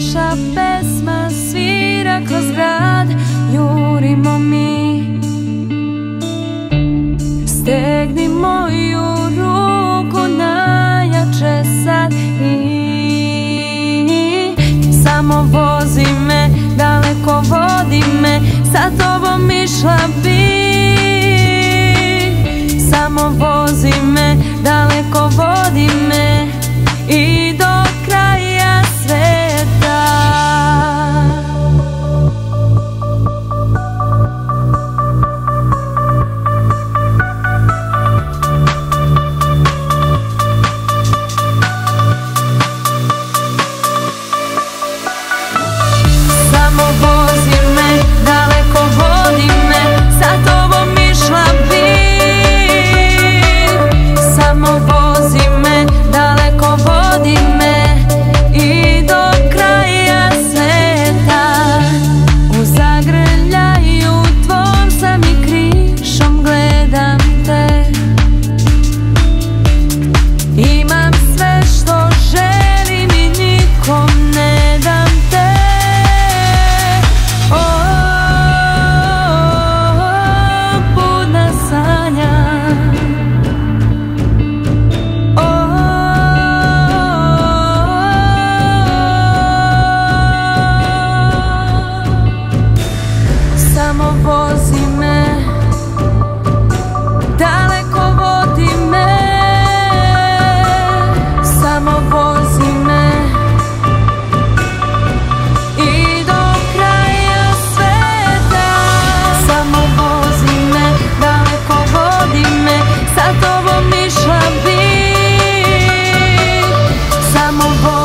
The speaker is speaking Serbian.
naša pesma svira kroz grad, jurimo mi. Stegni moju ruku najjače sad i samo vozi me, daleko vodi me, sa tobom išla bi. Samo vozi me, daleko vodi me i do kraja sveta. Samo vozi me, daleko vodi me, sa tobom išla bi. Samo vozi me, daleko vodi me i do kraja sveta. U zagrljaju tvom sam i krišom gledam te. Imam sve što želim i nikom ne dam te. Budna sanja, samo vozi me, daleko vodi me, samo vozi me i do kraja sveta. Samo vozi me, daleko vodi me, sa tobom išla bi. Samo vozi